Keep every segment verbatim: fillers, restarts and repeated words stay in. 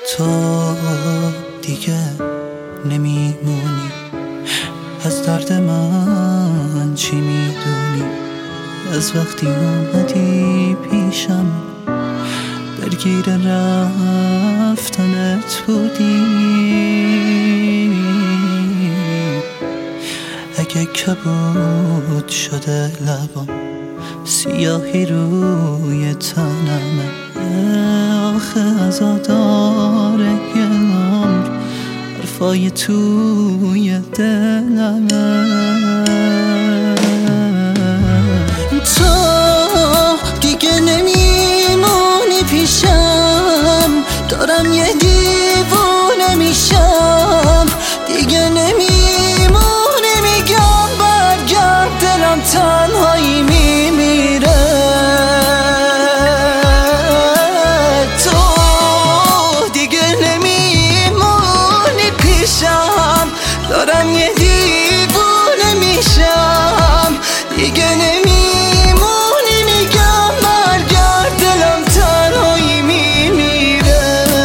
تو دیگه نمیمونی، از درد من چی میدونی؟ از وقتی اومدی پیشم درگیر رفتنت بودی. اگه کبود شده لبام، سیاهی روی تنمه، آخه عزاداره یه عمر حرفای توی دلمه. تو دیگه نمیمونی پیشم، دارم یه دیوونه میشم. دیگه نمیمونی، میگم برگرد، دلم تنهایی میمیره. تو دیگه نمیمونی پیشم، دارم یه دیوونه میشم. دیگه نمیمونی، میگم برگرد، دلم تنهایی میمیره.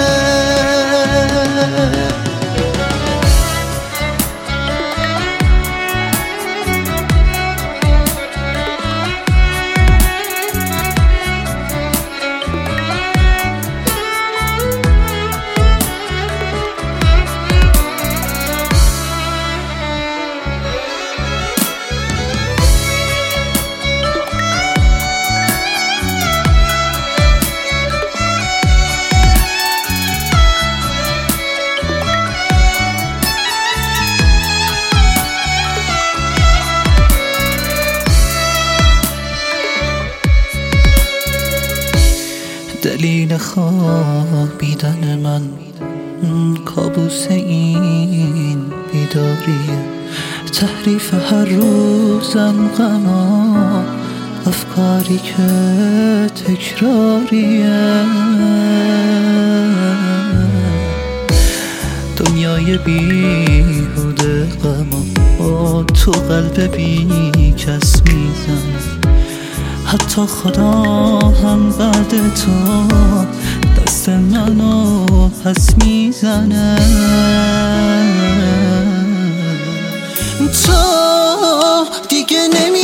دلیل خوابیدن من کابوس این بیداریه، تحریف هر روزم غما، افکاری که تکراریه. دنیای بیهوده غما با تو قلب بی کس میزنه، حتی خدا هم بعد تو دست منو پس میزنه. تو دیگه نمی